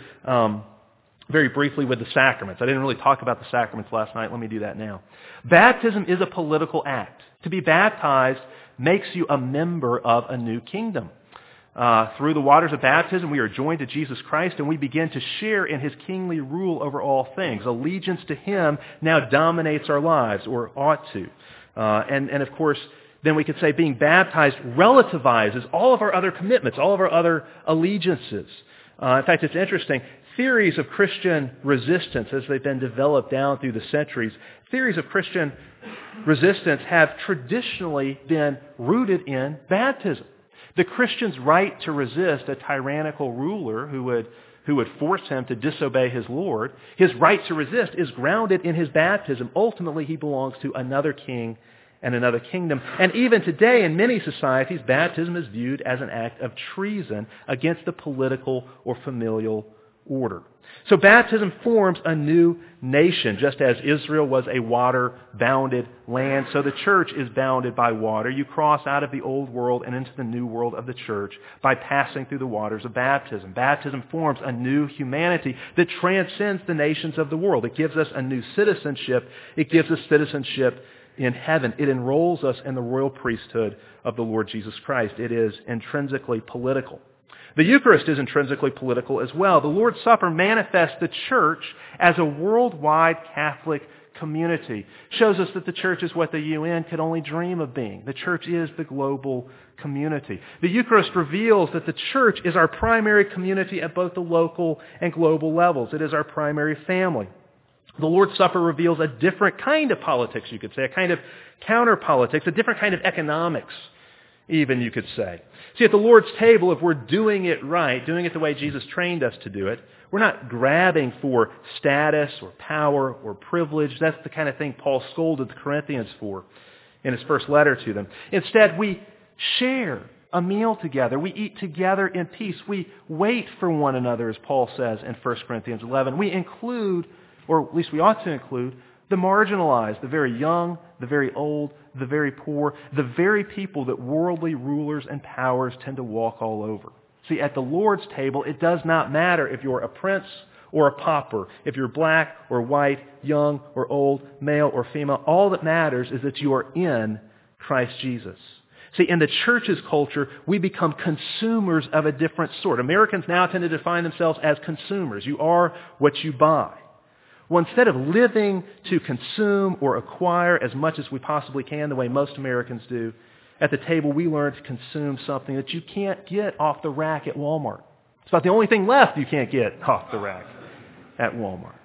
very briefly with the sacraments. I didn't really talk about the sacraments last night. Let me do that now. Baptism is a political act. To be baptized makes you a member of a new kingdom. Through the waters of baptism, we are joined to Jesus Christ, and we begin to share in his kingly rule over all things. Allegiance to him now dominates our lives, or ought to. And of course, then we could say being baptized relativizes all of our other commitments, all of our other allegiances. In fact, it's interesting. Theories of Christian resistance, as they've been developed down through the centuries, theories of Christian resistance have traditionally been rooted in baptism. The Christian's right to resist a tyrannical ruler who would force him to disobey his Lord, his right to resist is grounded in his baptism. Ultimately, he belongs to another king and another kingdom. And even today, in many societies, baptism is viewed as an act of treason against the political or familial order. So baptism forms a new nation. Just as Israel was a water-bounded land, so the church is bounded by water. You cross out of the old world and into the new world of the church by passing through the waters of baptism. Baptism forms a new humanity that transcends the nations of the world. It gives us a new citizenship. It gives us citizenship in heaven. It enrolls us in the royal priesthood of the Lord Jesus Christ. It is intrinsically political. The Eucharist is intrinsically political as well. The Lord's Supper manifests the church as a worldwide Catholic community. Shows us that the church is what the UN could only dream of being. The church is the global community. The Eucharist reveals that the church is our primary community at both the local and global levels. It is our primary family. The Lord's Supper reveals a different kind of politics, you could say, a kind of counter-politics, a different kind of economics, even, you could say. See, at the Lord's table, if we're doing it right, doing it the way Jesus trained us to do it, we're not grabbing for status or power or privilege. That's the kind of thing Paul scolded the Corinthians for in his first letter to them. Instead, we share a meal together. We eat together in peace. We wait for one another, as Paul says in 1 Corinthians 11. We include, or at least we ought to include, the marginalized, the very young, the very old, the very poor, the very people that worldly rulers and powers tend to walk all over. See, at the Lord's table, it does not matter if you're a prince or a pauper, if you're black or white, young or old, male or female. All that matters is that you are in Christ Jesus. See, in the church's culture, we become consumers of a different sort. Americans now tend to define themselves as consumers. You are what you buy. Well, instead of living to consume or acquire as much as we possibly can, the way most Americans do, at the table we learn to consume something that you can't get off the rack at Walmart. It's about the only thing left you can't get off the rack at Walmart.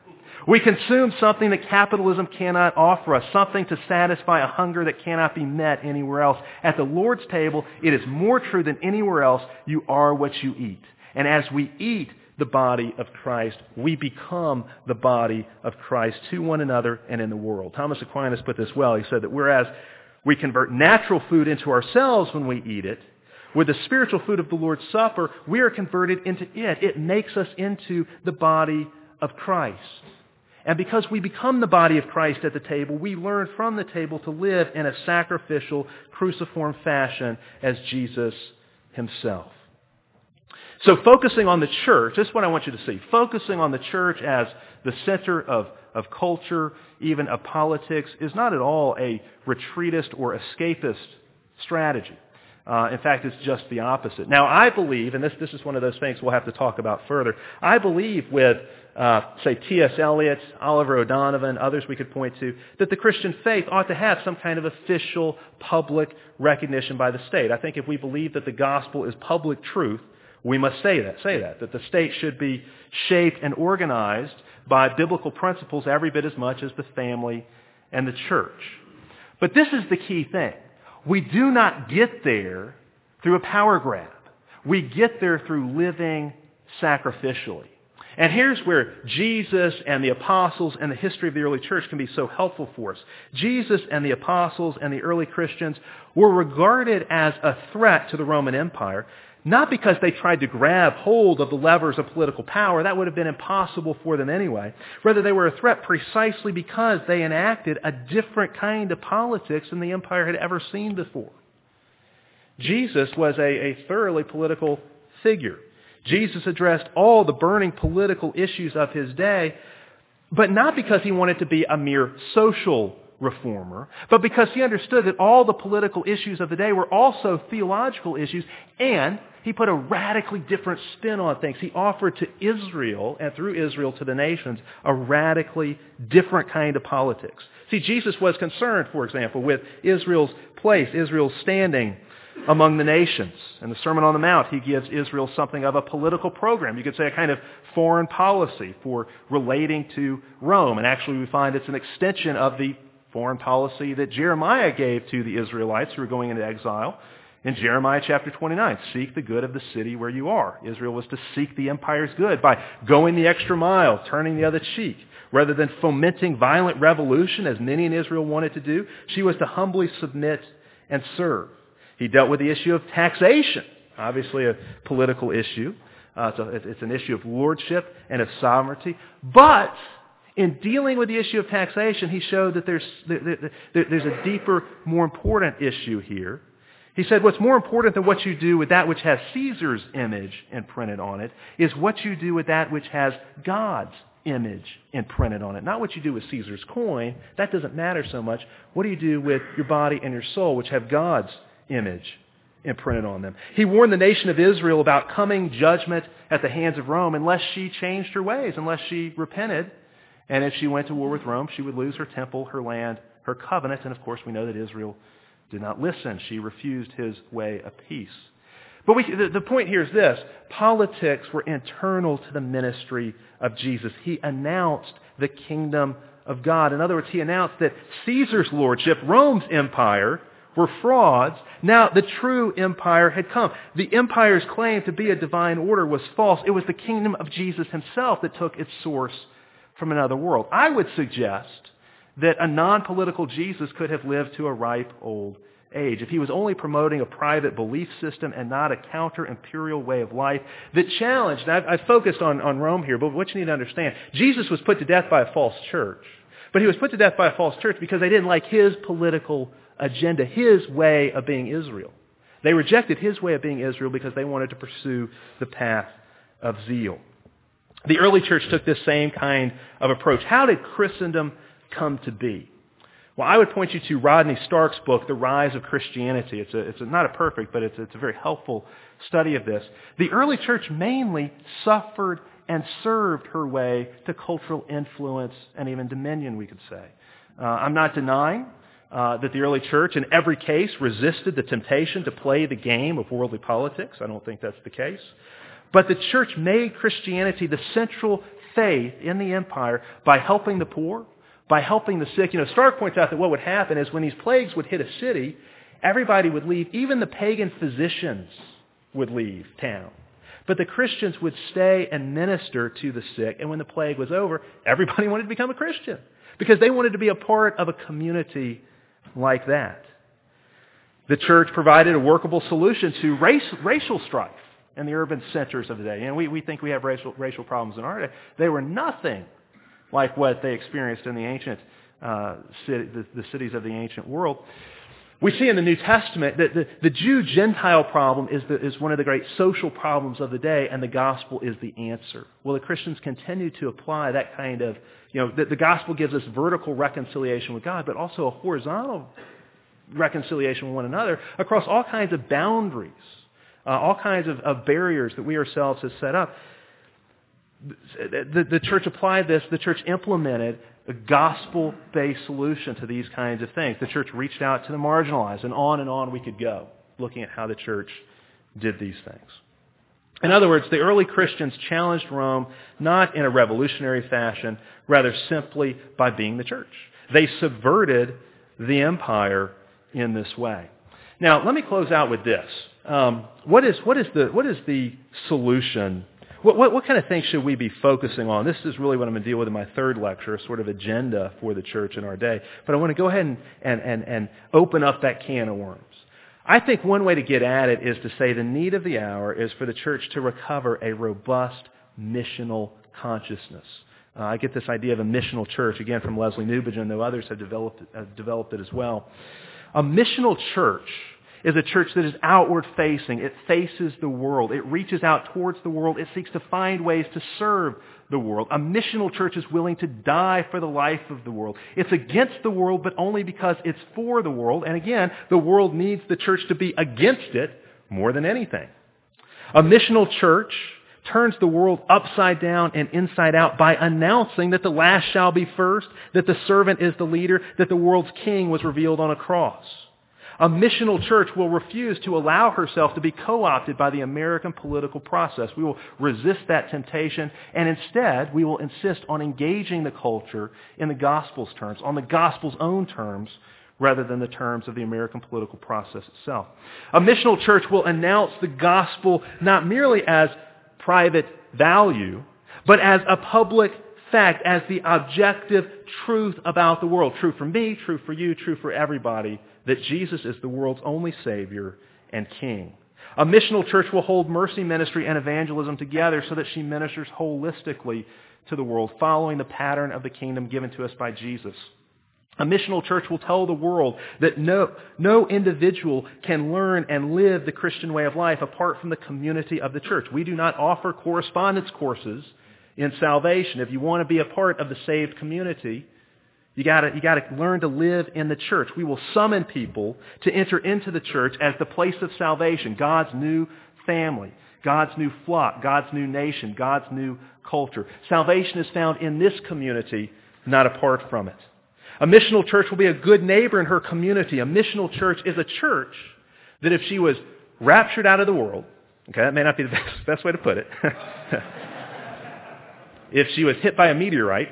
We consume something that capitalism cannot offer us, something to satisfy a hunger that cannot be met anywhere else. At the Lord's table, it is more true than anywhere else. You are what you eat. And as we eat the body of Christ, we become the body of Christ to one another and in the world. Thomas Aquinas put this well. He said that whereas we convert natural food into ourselves when we eat it, with the spiritual food of the Lord's Supper, we are converted into it. It makes us into the body of Christ. And because we become the body of Christ at the table, we learn from the table to live in a sacrificial, cruciform fashion as Jesus himself. So focusing on the church, this is what I want you to see. Focusing on the church as the center of culture, even of politics, is not at all a retreatist or escapist strategy. In fact, it's just the opposite. Now, I believe, and this is one of those things we'll have to talk about further, I believe with, say, T.S. Eliot, Oliver O'Donovan, others we could point to, that the Christian faith ought to have some kind of official, public recognition by the state. I think if we believe that the gospel is public truth, we must say that the state should be shaped and organized by biblical principles every bit as much as the family and the church. But this is the key thing. We do not get there through a power grab. We get there through living sacrificially. And here's where Jesus and the apostles and the history of the early church can be so helpful for us. Jesus and the apostles and the early Christians were regarded as a threat to the Roman Empire, not because they tried to grab hold of the levers of political power. That would have been impossible for them anyway. Rather, they were a threat precisely because they enacted a different kind of politics than the empire had ever seen before. Jesus was a thoroughly political figure. Jesus addressed all the burning political issues of his day, but not because he wanted to be a mere social reformer, but because he understood that all the political issues of the day were also theological issues, and he put a radically different spin on things. He offered to Israel, and through Israel to the nations, a radically different kind of politics. See, Jesus was concerned, for example, with Israel's place, Israel's standing among the nations. In the Sermon on the Mount, he gives Israel something of a political program. You could say a kind of foreign policy for relating to Rome. And actually we find it's an extension of the foreign policy that Jeremiah gave to the Israelites who were going into exile. In Jeremiah chapter 29, seek the good of the city where you are. Israel was to seek the empire's good by going the extra mile, turning the other cheek. Rather than fomenting violent revolution, as many in Israel wanted to do, she was to humbly submit and serve. He dealt with the issue of taxation, obviously a political issue. It's an issue of lordship and of sovereignty. But in dealing with the issue of taxation, he showed that there's a deeper, more important issue here. He said what's more important than what you do with that which has Caesar's image imprinted on it is what you do with that which has God's image imprinted on it. Not what you do with Caesar's coin. That doesn't matter so much. What do you do with your body and your soul, which have God's image imprinted on them? He warned the nation of Israel about coming judgment at the hands of Rome unless she changed her ways, unless she repented. And if she went to war with Rome, she would lose her temple, her land, her covenant. And of course, we know that Israel did not listen. She refused his way of peace. But the point here is this. Politics were internal to the ministry of Jesus. He announced the kingdom of God. In other words, he announced that Caesar's lordship, Rome's empire, were frauds. Now the true empire had come. The empire's claim to be a divine order was false. It was the kingdom of Jesus himself that took its source from another world. I would suggest that a non-political Jesus could have lived to a ripe old age if he was only promoting a private belief system and not a counter-imperial way of life that challenged. I've focused on Rome here, but what you need to understand, Jesus was put to death by a false church. But he was put to death by a false church because they didn't like his political agenda, his way of being Israel. They rejected his way of being Israel because they wanted to pursue the path of zeal. The early church took this same kind of approach. How did Christendom come to be? Well, I would point you to Rodney Stark's book, The Rise of Christianity. It's not a perfect, but it's a very helpful study of this. The early church mainly suffered and served her way to cultural influence and even dominion, we could say. I'm not denying that the early church in every case resisted the temptation to play the game of worldly politics. I don't think that's the case. But the church made Christianity the central faith in the empire by helping the poor, by helping the sick. Stark points out that what would happen is when these plagues would hit a city, everybody would leave. Even the pagan physicians would leave town. But the Christians would stay and minister to the sick. And when the plague was over, everybody wanted to become a Christian because they wanted to be a part of a community like that. The church provided a workable solution to racial strife in the urban centers of the day. We think we have racial problems in our day. They were nothing like what they experienced in the ancient the cities of the ancient world. We see in the New Testament that the Jew-Gentile problem is one of the great social problems of the day, and the gospel is the answer. Well, the Christians continue to apply that kind of, the gospel gives us vertical reconciliation with God, but also a horizontal reconciliation with one another across all kinds of boundaries, all kinds of barriers that we ourselves have set up. The church applied this. The church implemented a gospel-based solution to these kinds of things. The church reached out to the marginalized, and on we could go, looking at how the church did these things. In other words, the early Christians challenged Rome not in a revolutionary fashion, rather simply by being the church. They subverted the empire in this way. Now, let me close out with this. What is the solution? What kind of things should we be focusing on? This is really what I'm going to deal with in my third lecture, a sort of agenda for the church in our day. But I want to go ahead and open up that can of worms. I think one way to get at it is to say the need of the hour is for the church to recover a robust missional consciousness. I get this idea of a missional church, again, from Leslie Newbigin, though others have developed it as well. A missional church is a church that is outward-facing. It faces the world. It reaches out towards the world. It seeks to find ways to serve the world. A missional church is willing to die for the life of the world. It's against the world, but only because it's for the world. And again, the world needs the church to be against it more than anything. A missional church turns the world upside down and inside out by announcing that the last shall be first, that the servant is the leader, that the world's king was revealed on a cross. A missional church will refuse to allow herself to be co-opted by the American political process. We will resist that temptation, and instead we will insist on engaging the culture in the gospel's terms, on the gospel's own terms, rather than the terms of the American political process itself. A missional church will announce the gospel not merely as private value, but as a public fact, as the objective truth about the world. True for me, true for you, true for everybody, that Jesus is the world's only Savior and King. A missional church will hold mercy ministry and evangelism together so that she ministers holistically to the world, following the pattern of the kingdom given to us by Jesus. A missional church will tell the world that no individual can learn and live the Christian way of life apart from the community of the church. We do not offer correspondence courses in salvation. If you want to be a part of the saved community, you got to learn to live in the church. We will summon people to enter into the church as the place of salvation, God's new family, God's new flock, God's new nation, God's new culture. Salvation is found in this community, not apart from it. A missional church will be a good neighbor in her community. A missional church is a church that if she was raptured out of the world, okay, that may not be the best way to put it. If she was hit by a meteorite,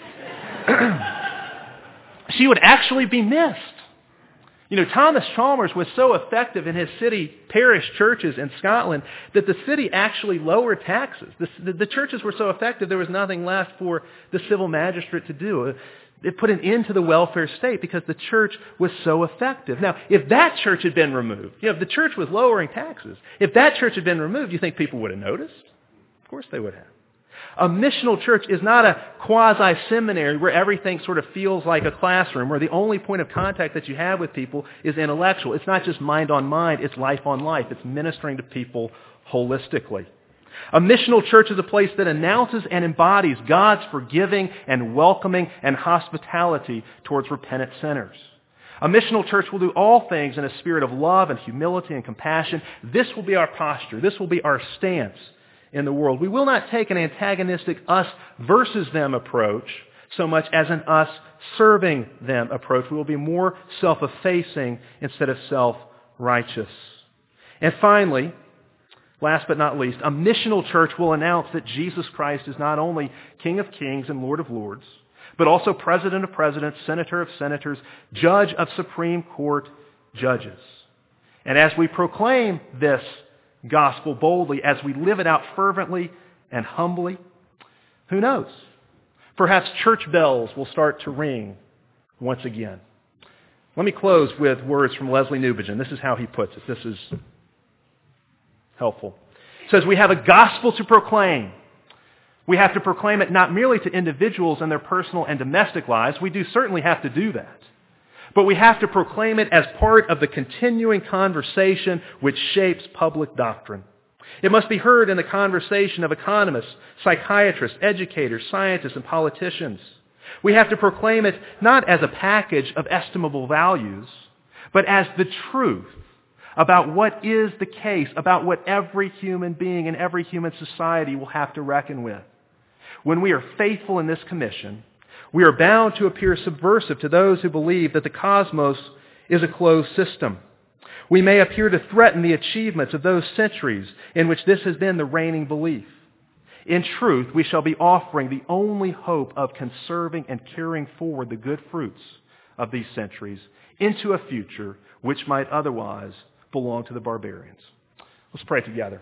she would actually be missed. Thomas Chalmers was so effective in his city parish churches in Scotland that the city actually lowered taxes. The churches were so effective there was nothing left for the civil magistrate to do. It put an end to the welfare state because the church was so effective. Now, if that church had been removed, if the church was lowering taxes, if that church had been removed, you think people would have noticed? Of course they would have. A missional church is not a quasi-seminary where everything sort of feels like a classroom, where the only point of contact that you have with people is intellectual. It's not just mind on mind, it's life on life. It's ministering to people holistically. A missional church is a place that announces and embodies God's forgiving and welcoming and hospitality towards repentant sinners. A missional church will do all things in a spirit of love and humility and compassion. This will be our posture. This will be our stance in the world. We will not take an antagonistic us versus them approach so much as an us serving them approach. We will be more self-effacing instead of self-righteous. And finally, Last but not least, a missional church will announce that Jesus Christ is not only King of kings and Lord of lords, but also President of presidents, Senator of senators, Judge of Supreme Court judges. And as we proclaim this gospel boldly, as we live it out fervently and humbly, who knows? Perhaps church bells will start to ring once again. Let me close with words from Leslie Newbigin. This is how he puts it. This is helpful. It says, we have a gospel to proclaim. We have to proclaim it not merely to individuals in their personal and domestic lives. We do certainly have to do that. But we have to proclaim it as part of the continuing conversation which shapes public doctrine. It must be heard in the conversation of economists, psychiatrists, educators, scientists, and politicians. We have to proclaim it not as a package of estimable values, but as the truth about what is the case, about what every human being in every human society will have to reckon with. When we are faithful in this commission, we are bound to appear subversive to those who believe that the cosmos is a closed system. We may appear to threaten the achievements of those centuries in which this has been the reigning belief. In truth, we shall be offering the only hope of conserving and carrying forward the good fruits of these centuries into a future which might otherwise belong to the barbarians. Let's pray together.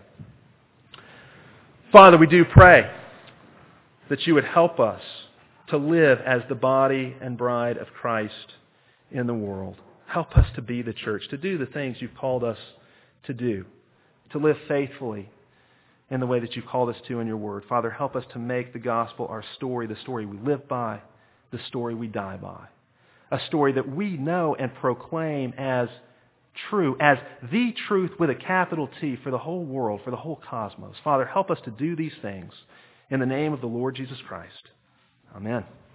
Father, we do pray that you would help us to live as the body and bride of Christ in the world. Help us to be the church, to do the things you've called us to do, to live faithfully in the way that you've called us to in your word. Father, help us to make the gospel our story, the story we live by, the story we die by, a story that we know and proclaim as true, as the truth with a capital T for the whole world, for the whole cosmos. Father, help us to do these things in the name of the Lord Jesus Christ. Amen.